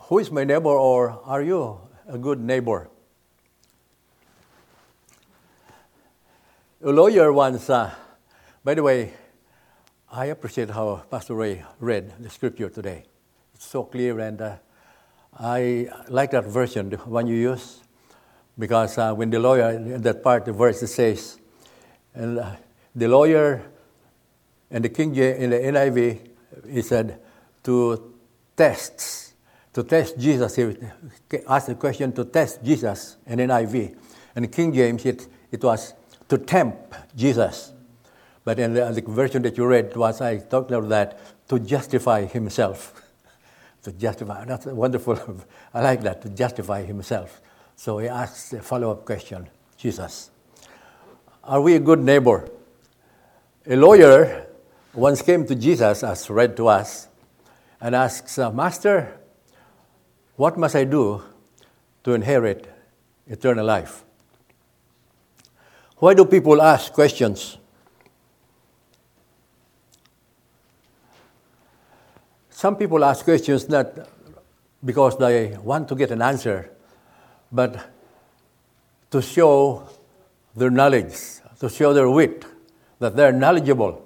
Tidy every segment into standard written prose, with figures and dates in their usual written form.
Who is my neighbor, or are you a good neighbor? A lawyer once, by the way, I appreciate how Pastor Ray read the scripture today. It's so clear, and I like that version, the one you use, because when the lawyer, in that part, the verse it says, and the lawyer and the King James, in the NIV, he said, to test Jesus. He asked the question to test Jesus in NIV. And in King James, it was to tempt Jesus. But in the version that you read, I talked about that, to justify himself. To justify, that's wonderful. I like that, to justify himself. So he asks a follow-up question, Jesus, are we a good neighbor? A lawyer once came to Jesus, as read to us, and asks, Master, what must I do to inherit eternal life? Why do people ask questions? Some people ask questions not because they want to get an answer, but to show their knowledge, to show their wit, that they're knowledgeable.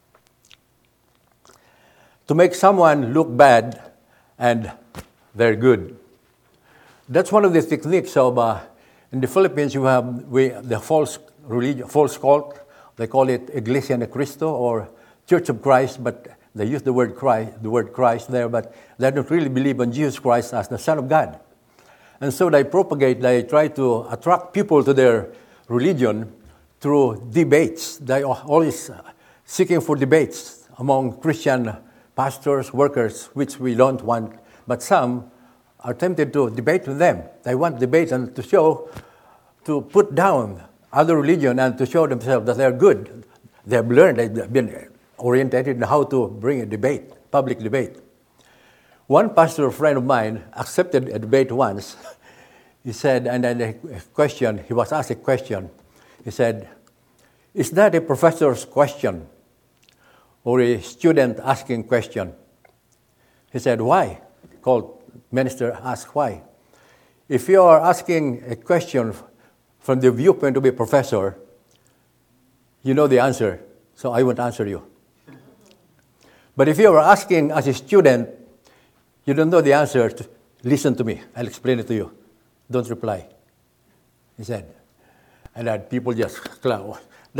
To make someone look bad and they're good. That's one of the techniques of, in the Philippines, you have the false religion, false cult. They call it Iglesia ni Cristo or Church of Christ, but they use the word Christ there, but they don't really believe in Jesus Christ as the Son of God. And so they try to attract people to their religion through debates. They are always seeking for debates among Christian pastors, workers, which we don't want. But some are tempted to debate with them. They want debate and to put down other religion and to show themselves that they're good. They've learned, they've been orientated in how to bring a debate, public debate. One pastor friend of mine accepted a debate once. He said, and then he was asked a question. He said, is that a professor's question or a student asking question? He said, why? Called minister asked why. If you are asking a question from the viewpoint of a professor, you know the answer, so I won't answer you. But if you are asking as a student, you don't know the answer, listen to me, I'll explain it to you. Don't reply, he said. And then people just clap.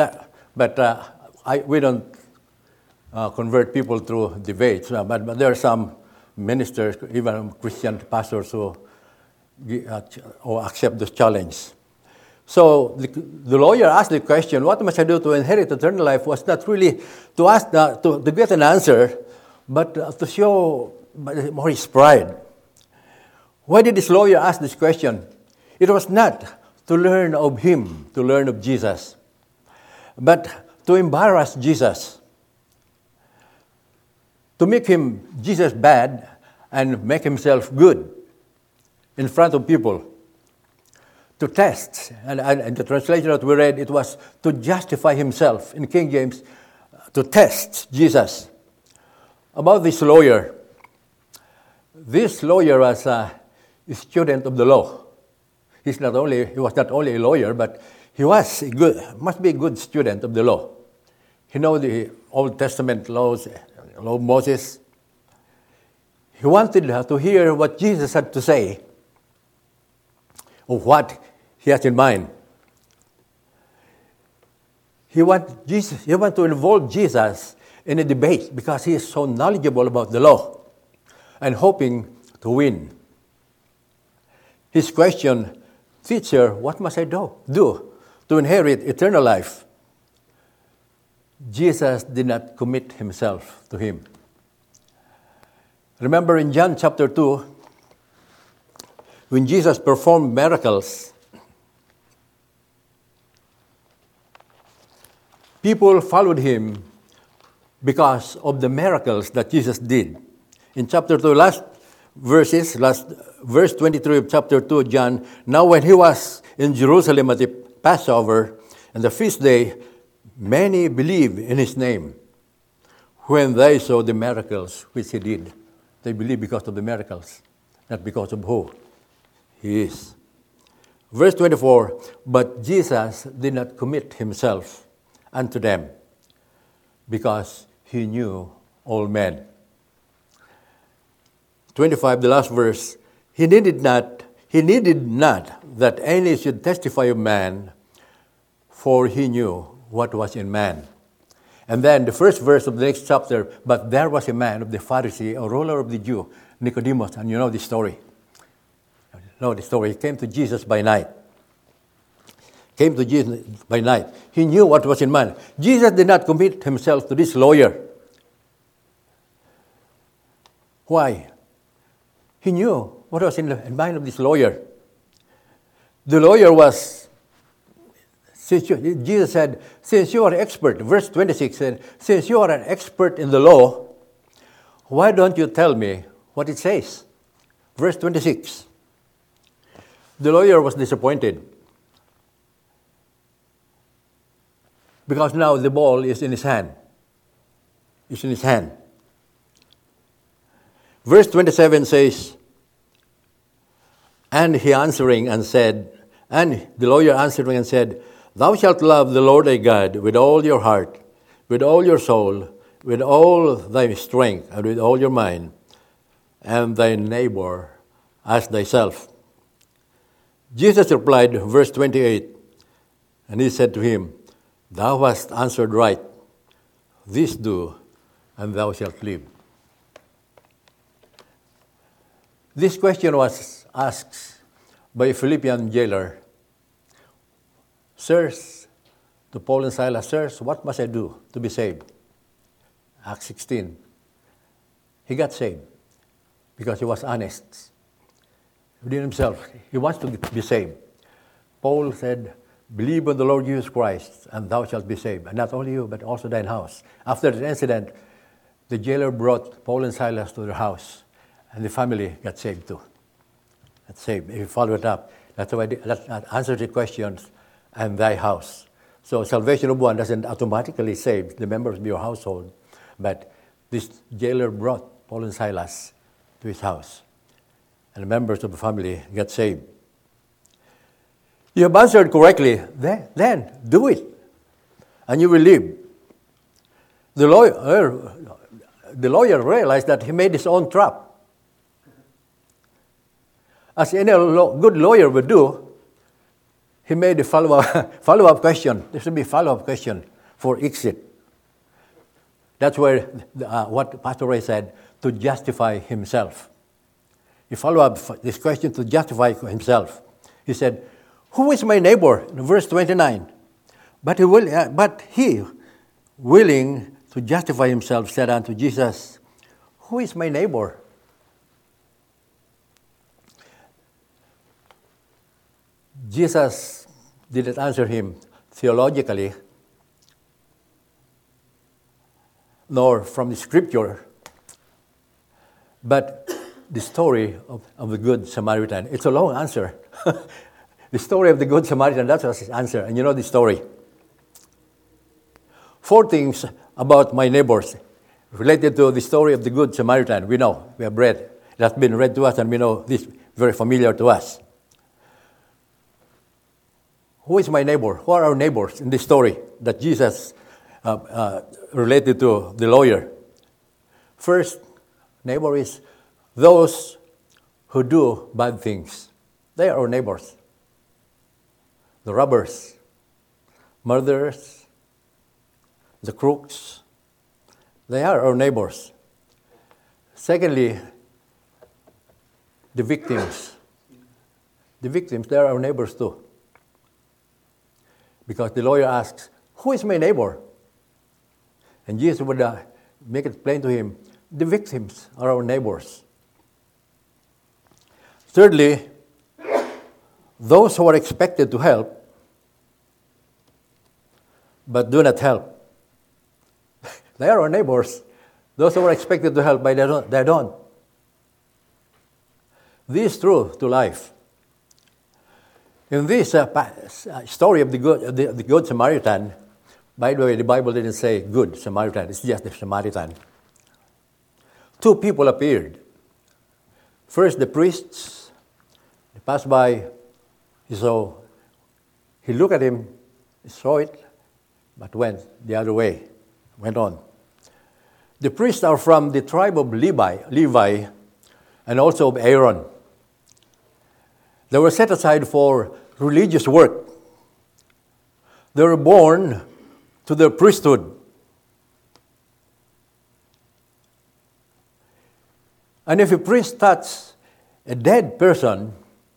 We don't convert people through debates, but there are some ministers, even Christian pastors, who accept this challenge. So the lawyer asked the question, what must I do to inherit eternal life, was not really to ask to get an answer, but to show more his pride. Why did this lawyer ask this question? It was not to learn of him, to learn of Jesus, but to embarrass Jesus, to make him Jesus bad and make himself good in front of people. To test, and the translation that we read, it was to justify himself. In King James, to test Jesus. About this lawyer was a student of the law. He was not only a lawyer, but he must be a good student of the law. He knows the Old Testament laws, law of Moses. He wanted to hear what Jesus had to say, of what he has in mind. He wants to involve Jesus in a debate because he is so knowledgeable about the law and hoping to win. His question, teacher, what must I do to inherit eternal life? Jesus did not commit himself to him. Remember in John chapter 2, when Jesus performed miracles, people followed him because of the miracles that Jesus did. In chapter 2, verse 23 of chapter 2, John, now when he was in Jerusalem at the Passover and the feast day, many believed in his name when they saw the miracles which he did. They believed because of the miracles. not because of who he is. Verse 24, but Jesus did not commit himself unto them, because he knew all men. 25, the last verse, he needed not that any should testify of man, for he knew what was in man. And then the first verse of the next chapter, but there was a man of the Pharisee, a ruler of the Jew, Nicodemus, and you know the story. He came to Jesus by night. He knew what was in man. Jesus did not commit himself to this lawyer. Why? He knew what was in the mind of this lawyer. The lawyer was, Jesus said, since you are an expert, verse 26 said, since you are an expert in the law, why don't you tell me what it says? Verse 26. The lawyer was disappointed because now the ball is in his hand. Verse 27 says, and the lawyer answering and said, thou shalt love the Lord thy God with all your heart, with all your soul, with all thy strength, and with all your mind, and thy neighbor as thyself. Jesus replied, verse 28, and he said to him, thou hast answered right. This do, and thou shalt live. This question was asked by a Philippian jailer. Sirs, to Paul and Silas, sirs, what must I do to be saved? Acts 16. He got saved because he was honest. Within himself, he wants to be saved. Paul said, believe on the Lord Jesus Christ, and thou shalt be saved. And not only you, but also thine house. After the incident, the jailer brought Paul and Silas to their house, and the family got saved too. Got saved. If you follow it up, that's why that answers the questions, and thy house. So salvation of one doesn't automatically save the members of your household, but this jailer brought Paul and Silas to his house, and the members of the family got saved. You have answered correctly, then do it, and you will live. The lawyer realized that he made his own trap. As any good lawyer would do, he made a follow-up question. There should be a follow-up question for exit. That's where what Pastor Ray said, to justify himself. He followed up this question to justify himself. He said, who is my neighbor? In verse 29. But he, willing to justify himself, said unto Jesus, who is my neighbor? Jesus didn't answer him theologically, nor from the scripture, but the story of the Good Samaritan. It's a long answer. The story of the Good Samaritan, that was his answer. And you know the story. 4 things about my neighbors related to the story of the Good Samaritan. We know, we have read. It has been read to us, and we know this very familiar to us. Who is my neighbor? Who are our neighbors in this story that Jesus related to the lawyer? First, neighbor is those who do bad things. They are our neighbors. The robbers, murderers, the crooks, they are our neighbors. Secondly, the victims. The victims, they are our neighbors too. Because the lawyer asks, who is my neighbor? And Jesus would make it plain to him, the victims are our neighbors. Thirdly, those who are expected to help, but do not help. They are our neighbors. Those who are expected to help, but they don't. This is true to life. In this story of the Good Samaritan, by the way, the Bible didn't say Good Samaritan, it's just the Samaritan. 2 people appeared. First, the priests, they passed by, he looked at him, he saw it, but went the other way, went on. The priests are from the tribe of Levi, and also of Aaron. They were set aside for religious work. They were born to their priesthood. And if a priest touches a dead person,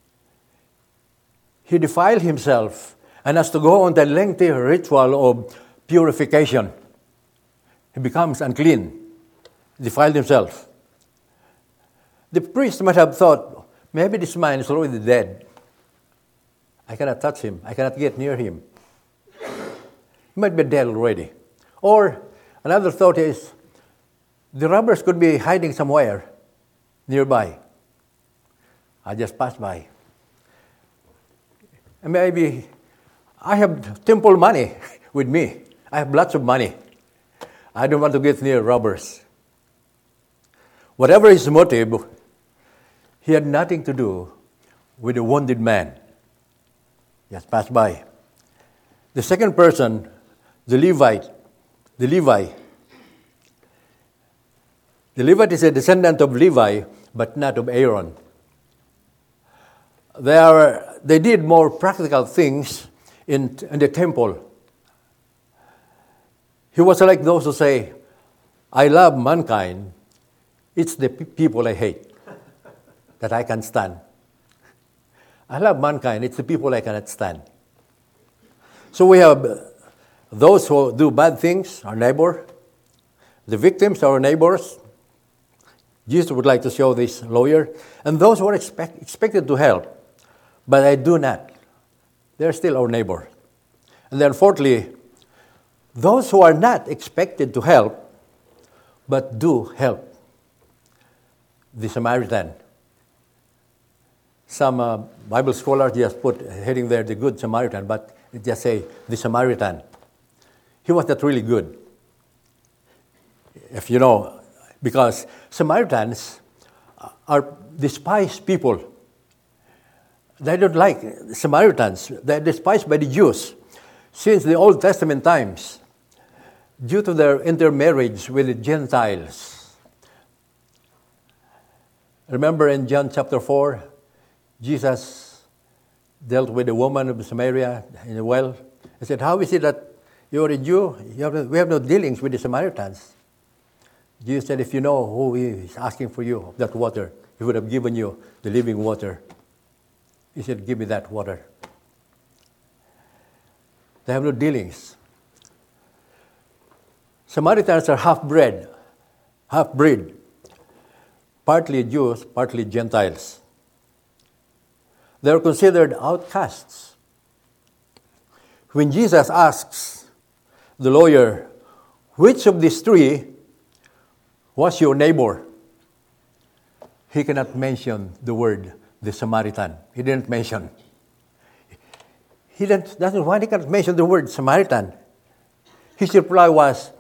he defiles himself and has to go on the lengthy ritual of purification. He becomes unclean, defiled himself. The priest might have thought, maybe this man is already dead. I cannot touch him. I cannot get near him. He might be dead already. Or another thought is, the robbers could be hiding somewhere nearby. I just passed by. And maybe I have temple money with me. I have lots of money. I don't want to get near robbers. Whatever his motive, he had nothing to do with the wounded man. Just passed by. The second person, the Levite. The Levite is a descendant of Levi, but not of Aaron. They did more practical things in the temple. He was like those who say, I love mankind, it's the people I hate that I can stand. I love mankind, it's the people I cannot stand. So we have those who do bad things, our neighbor. The victims, our neighbors. Jesus would like to show this lawyer. And those who are expected to help, but I do not. They're still our neighbor. And then fourthly, those who are not expected to help, but do help. The Samaritan. Some Bible scholars just put heading there, the Good Samaritan, but it just say the Samaritan. He was not really good. If you know, because Samaritans are despised people. They don't like Samaritans. They're despised by the Jews since the Old Testament times due to their intermarriage with the Gentiles. Remember in John chapter 4, Jesus dealt with a woman of Samaria in a well. He said, how is it that you're a Jew? We have no dealings with the Samaritans. Jesus said, if you know who is asking for you that water, he would have given you the living water. He said, give me that water. They have no dealings. Samaritans are half-breed, partly Jews, partly Gentiles. They are considered outcasts. When Jesus asks the lawyer, which of these three was your neighbor? He cannot mention the word, the Samaritan. He didn't mention. He doesn't why he cannot mention the word Samaritan. His reply was,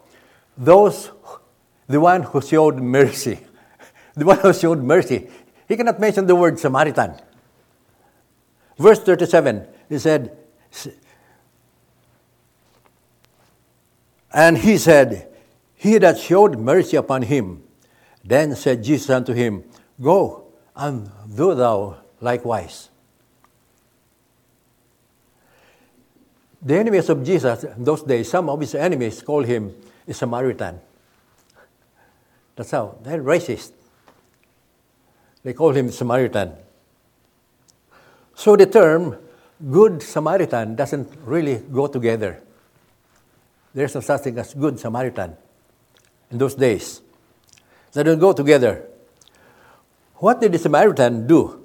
the one who showed mercy. The one who showed mercy. He cannot mention the word Samaritan. Verse 37, he said, and he said, he that showed mercy upon him. Then said Jesus unto him, go, and do thou likewise. The enemies of Jesus in those days, some of his enemies called him a Samaritan. That's how, they're racist. They call him Samaritan. So the term good Samaritan doesn't really go together. There's no such thing as good Samaritan in those days. They don't go together. What did the Samaritan do?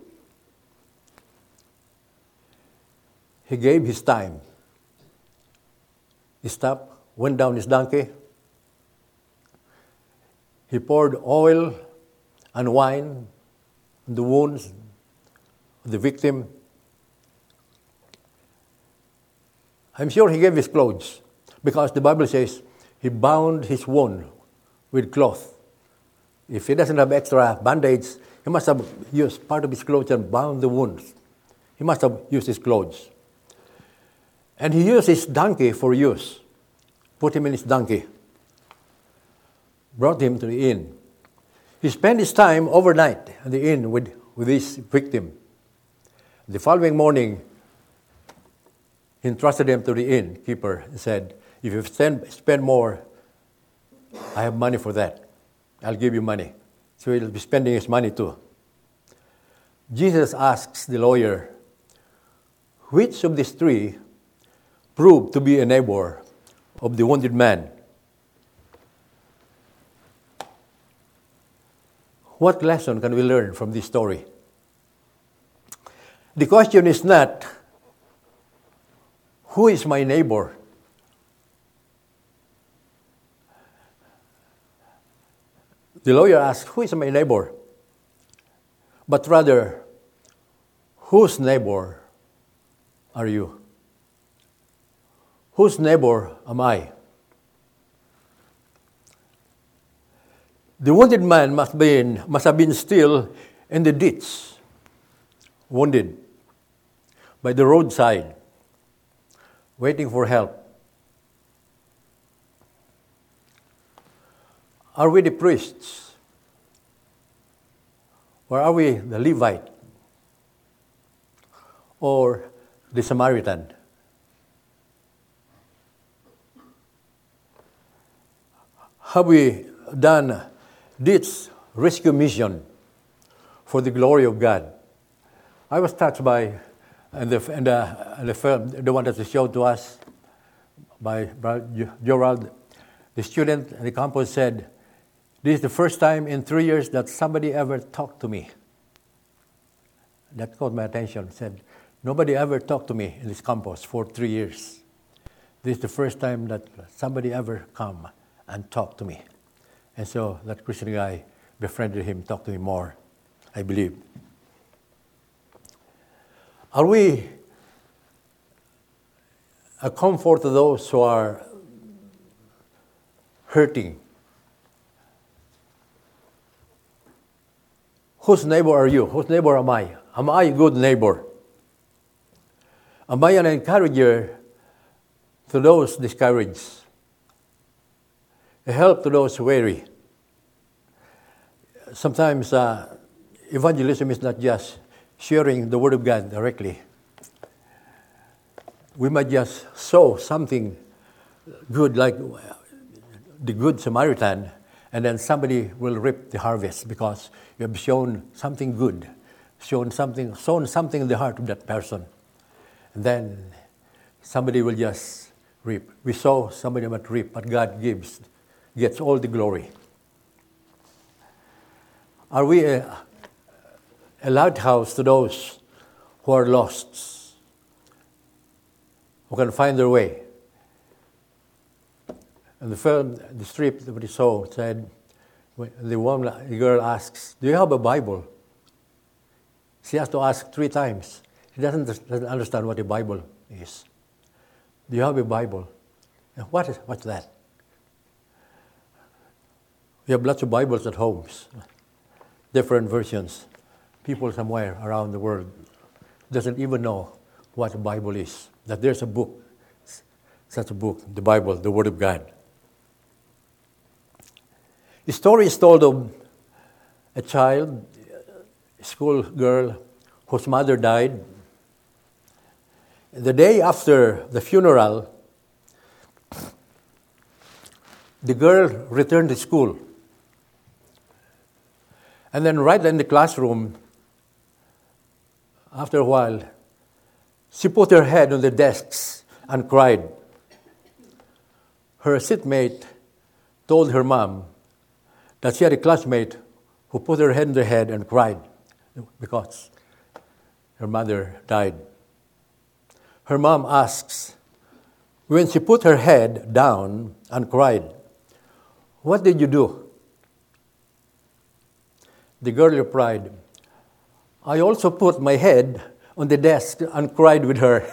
He gave his time. He stopped, went down his donkey. He poured oil and wine on the wounds of the victim. I'm sure he gave his clothes because the Bible says he bound his wound with cloth. If he doesn't have extra band-aids, He must have used part of his clothes and bound the wounds. He must have used his clothes. And he used his donkey for use. Put him in his donkey. Brought him to the inn. He spent his time overnight at the inn with his victim. The following morning, he entrusted him to the innkeeper and said, if you spend more, I have money for that. I'll give you money. So he'll be spending his money too. Jesus asks the lawyer, which of these three proved to be a neighbor of the wounded man? What lesson can we learn from this story? The question is not, who is my neighbor? The lawyer asks, who is my neighbor? But rather, whose neighbor are you? Whose neighbor am I? The wounded man must have been still in the ditch, wounded, by the roadside, waiting for help. Are we the priests? Or are we the Levite? Or the Samaritan? Have we done this rescue mission for the glory of God? I was touched by the film, the one that was shown to us by Gerald. The student at the campus said, this is the first time in 3 years that somebody ever talked to me. That caught my attention. Said, nobody ever talked to me in this campus for 3 years. This is the first time that somebody ever come and talked to me. And so that Christian guy befriended him, talked to him more, I believe. Are we a comfort to those who are hurting? Whose neighbor are you? Whose neighbor am I? Am I a good neighbor? Am I an encourager to those discouraged? A help to those weary? Sometimes evangelism is not just sharing the Word of God directly. We might just sow something good, like the Good Samaritan, and then somebody will reap the harvest because you have shown something good, sown something in the heart of that person. And then somebody will just reap. We sow, somebody might reap, but God gets all the glory. Are we a lighthouse to those who are lost, who can find their way? And the film, the strip that we saw said, the girl asks, do you have a Bible? She has to ask 3 times. She doesn't understand what a Bible is. Do you have a Bible? What's that? We have lots of Bibles at homes, different versions. People somewhere around the world doesn't even know what a Bible is, that there's a book, such a book, the Bible, the Word of God. The story is told of a child, a school girl, whose mother died. The day after the funeral, the girl returned to school. And then right in the classroom, after a while, she put her head on the desks and cried. Her seatmate told her mom that she had a classmate who put her head on the head and cried because her mother died. Her mom asks, when she put her head down and cried, what did you do? The girl replied, I also put my head on the desk and cried with her.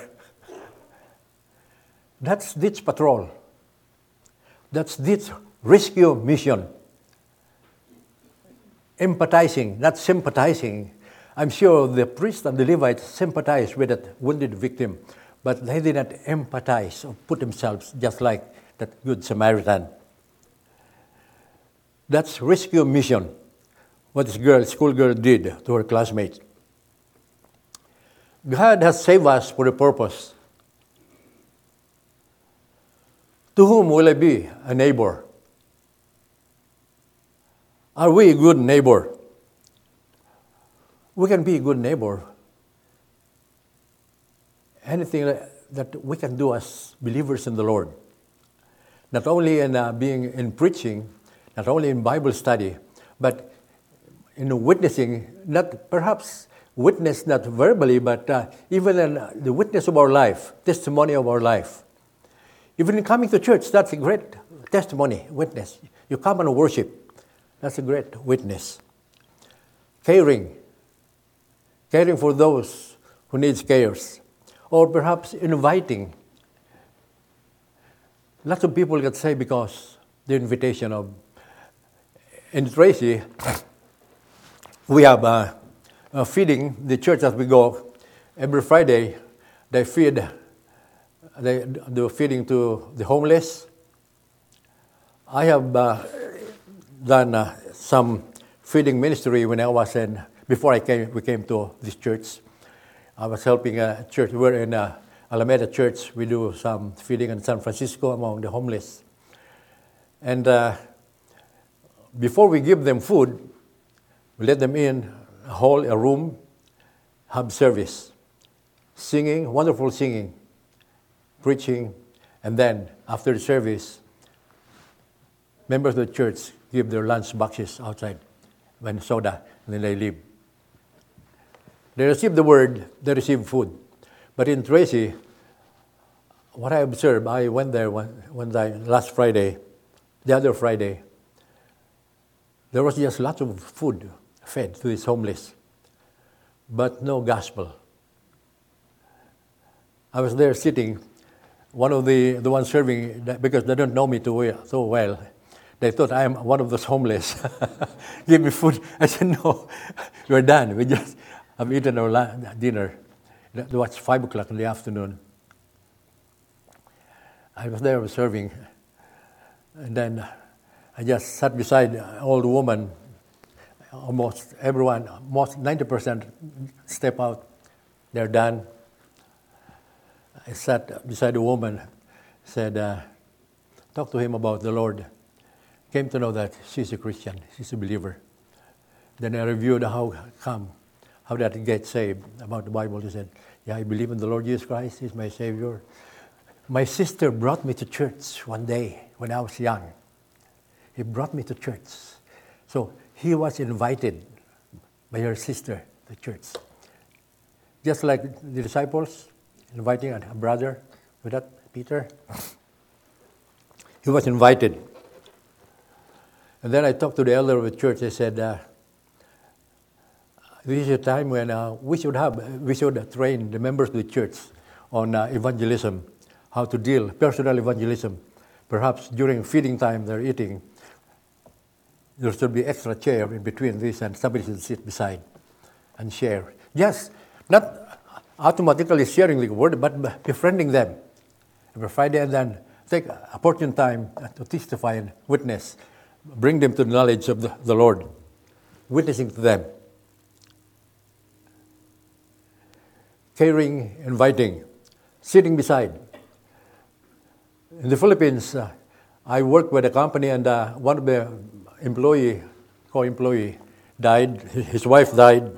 That's ditch patrol. That's ditch rescue mission. empathizing, not sympathizing. I'm sure the priest and the Levites sympathized with that wounded victim, but they did not empathize or put themselves just like that good Samaritan. That's rescue mission, what this schoolgirl did to her classmates. God has saved us for a purpose. To whom will I be a neighbor? Are we a good neighbor? We can be a good neighbor. Anything that we can do as believers in the Lord. Not only in being in preaching, not only in Bible study, but in witnessing, not perhaps witness not verbally, but even in the witness of our life, testimony of our life. Even in coming to church, that's a great testimony, witness. You come and worship, that's a great witness. Caring for those who need cares, or perhaps inviting. Lots of people get saved because the invitation of. In Tracy, we have feeding the church as we go. Every Friday, they do feeding to the homeless. I have done some feeding ministry when I was before we came to this church. I was helping a church. We're in Alameda Church. We do some feeding in San Francisco among the homeless. And before we give them food, we let them in a room, have service, singing, wonderful singing, preaching, and then after the service, members of the church give their lunch boxes outside, and soda, and then they leave. They receive the word, they receive food. But in Tracy, what I observed, I went there last Friday, the other Friday, there was just lots of food fed to these homeless, but no gospel. I was there sitting, one of the ones serving, because they don't know me so well, they thought I am one of those homeless. Give me food. I said, no, we're done. We just have eaten our dinner. It was 5 o'clock in the afternoon. I was there serving, and then I just sat beside an old woman. Almost everyone, 90% step out. They're done. I sat beside a woman, said, talk to him about the Lord. Came to know that she's a Christian, she's a believer. Then I reviewed how that get saved about the Bible. He said, yeah, I believe in the Lord Jesus Christ, He's my Savior. My sister brought me to church one day when I was young. He brought me to church. So he was invited by her sister to church. Just like the disciples inviting a brother, with that Peter. He was invited. And then I talked to the elder of the church. I said, this is a time when we should train the members of the church on evangelism, how to deal, personal evangelism. Perhaps during feeding time, they're eating. There should be extra chair in between this, and somebody should sit beside and share. Yes, not automatically sharing the word, but befriending them every Friday, and then take opportune time to testify and witness, bring them to the knowledge of the Lord, witnessing to them. Caring, inviting, sitting beside. In the Philippines, I worked with a company, and one of the co-employee died. His wife died.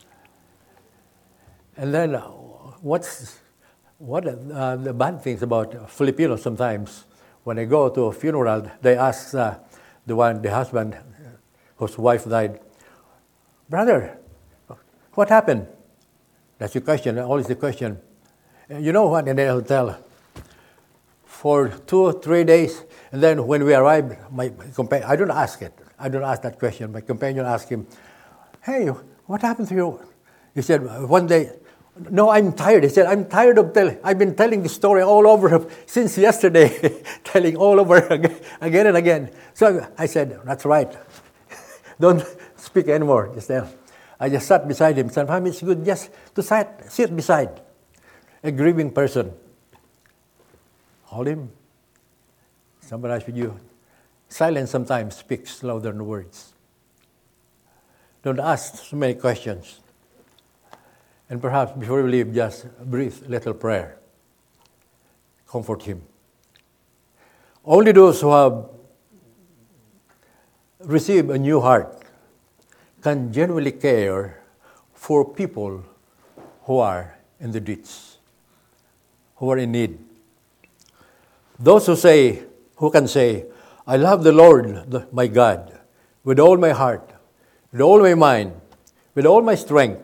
And then what the bad things about Filipinos sometimes, when they go to a funeral, they ask the husband whose wife died, brother, what happened? That's the question, always the question. You know what? And then I'll tell, for 2 or 3 days, and then when we arrived, my companion, I don't ask that question. My companion asked him, hey, what happened to you? He said, one day, no, I'm tired. He said, I'm tired of telling. I've been telling the story all over since yesterday, telling all over again and again. So I said, that's right. Don't speak anymore. I just sat beside him. Sometimes it's good just to sit beside a grieving person. Hold him. Summarize with you. Silence sometimes speaks louder than words. Don't ask so many questions. And perhaps before you leave, just breathe a little prayer. Comfort him. Only those who have received a new heart can genuinely care for people who are in the ditch, who are in need. Those who can say, I love the Lord, my God, with all my heart, with all my mind, with all my strength,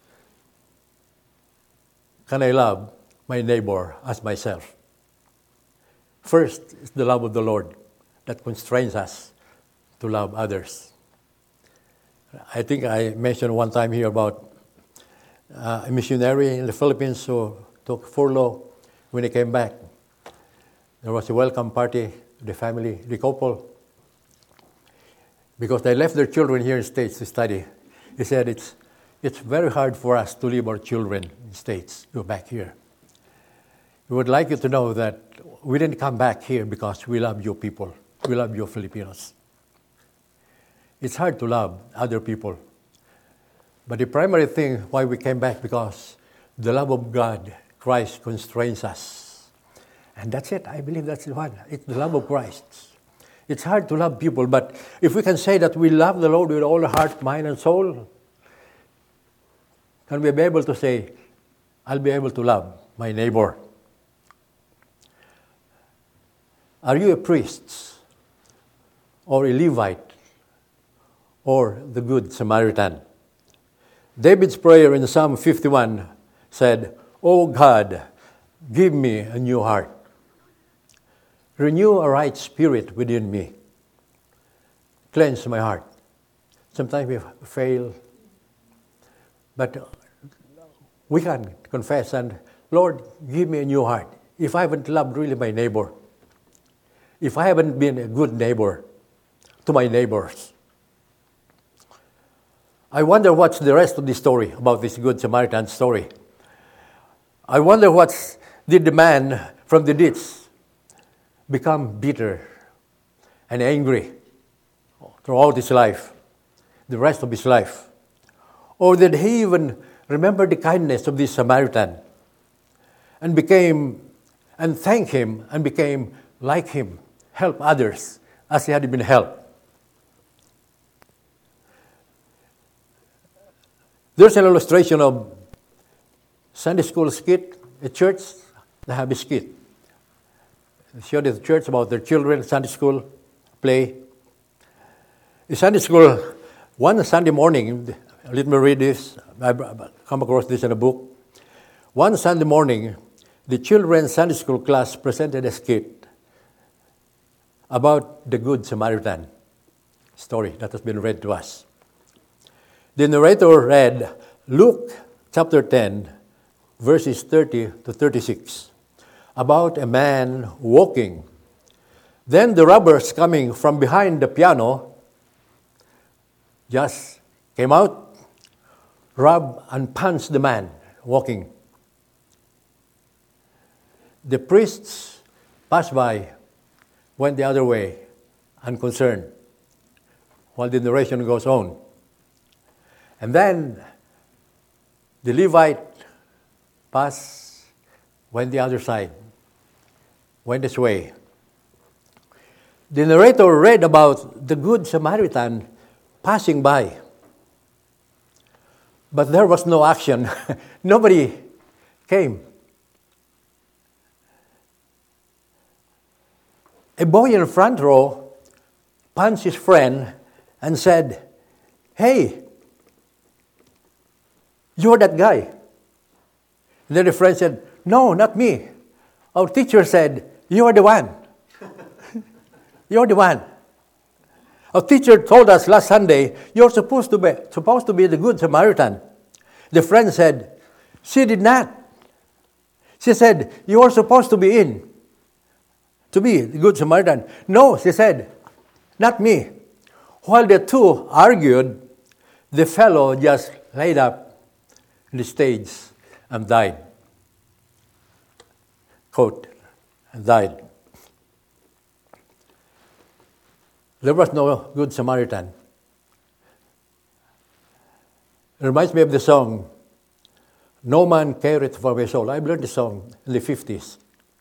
can I love my neighbor as myself. First is the love of the Lord that constrains us to love others. I think I mentioned one time here about a missionary in the Philippines who took furlough when he came back. There was a welcome party, the family, the couple, because they left their children here in the States to study. He said, it's very hard for us to leave our children in the States, go back here. We would like you to know that we didn't come back here because we love you people. We love you Filipinos. It's hard to love other people. But the primary thing why we came back, because the love of God, Christ, constrains us. And that's it. I believe that's the one. It's the love of Christ. It's hard to love people, but if we can say that we love the Lord with all our heart, mind, and soul, can we be able to say, I'll be able to love my neighbor? Are you a priest or a Levite or the Good Samaritan? David's prayer in Psalm 51 said, "O God, give me a new heart. Renew a right spirit within me. Cleanse my heart." Sometimes we fail, but we can confess and, Lord, give me a new heart. If I haven't loved really my neighbor, if I haven't been a good neighbor to my neighbors, I wonder what's the rest of the story about this Good Samaritan story. I wonder did the man from the ditch become bitter and angry throughout his life, the rest of his life? Or did he even remember the kindness of this Samaritan and thank him and became like him, help others as he had been helped? There's an illustration of Sunday school skit, a church, they have a skit. They showed at the church about their children, Sunday school play. In Sunday school, one Sunday morning, let me read this, I've come across this in a book. One Sunday morning, the children's Sunday school class presented a skit about the Good Samaritan story that has been read to us. The narrator read Luke chapter 10, verses 30 to 36, about a man walking. Then the robbers coming from behind the piano just came out, robbed and punched the man walking. The priests passed by, went the other way, unconcerned, while the narration goes on. And then the Levite passed, went the other side, went this way. The narrator read about the Good Samaritan passing by. But there was no action. Nobody came. A boy in the front row punched his friend and said, "Hey, you're that guy." And then the friend said, "No, not me. Our teacher said, you're the one. You're the one. Our teacher told us last Sunday, you're supposed to be the Good Samaritan." The friend said, "She did not. She said, you're supposed to be the Good Samaritan." "No," she said, "not me." While the two argued, the fellow just laid up in the stage and died. Quote, and died. There was no good Samaritan. It reminds me of the song, No Man Careth for My Soul. I learned the song in the 50s.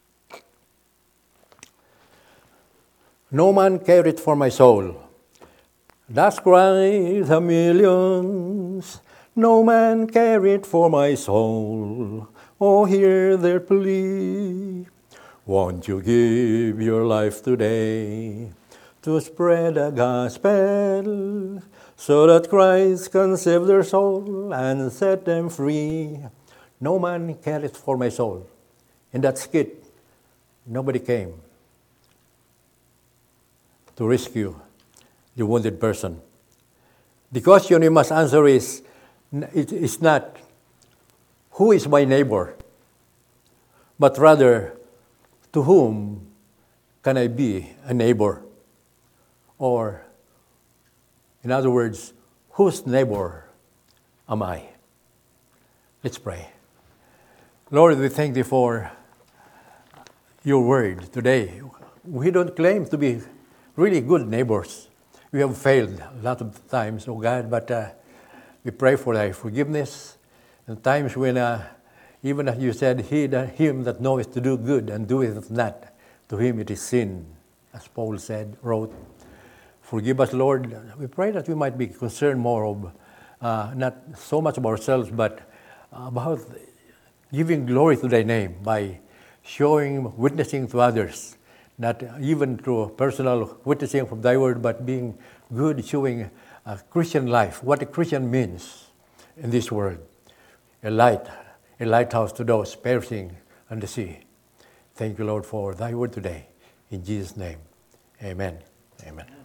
No man careth for my soul. Thus cry the millions. No man careth for my soul. Oh, hear their plea. Won't you give your life today to spread the gospel, so that Christ can save their soul and set them free? No man careth for my soul. In that skit, nobody came to rescue the wounded person. The question you must answer is, it's not, who is my neighbor? But rather, to whom can I be a neighbor? Or, in other words, whose neighbor am I? Let's pray. Lord, we thank Thee for Your word today. We don't claim to be really good neighbors. We have failed a lot of times, oh God, but we pray for Thy forgiveness. And times when, even as You said, him that knoweth to do good and doeth not, to him it is sin, as Paul wrote. Forgive us, Lord. We pray that we might be concerned more of, not so much of ourselves, but about giving glory to Thy name by witnessing to others, not even through personal witnessing from Thy word, but being good, showing a Christian life, what a Christian means in this world. A lighthouse to those perishing on the sea. Thank You, Lord, for Thy word today. In Jesus' name, amen. Amen.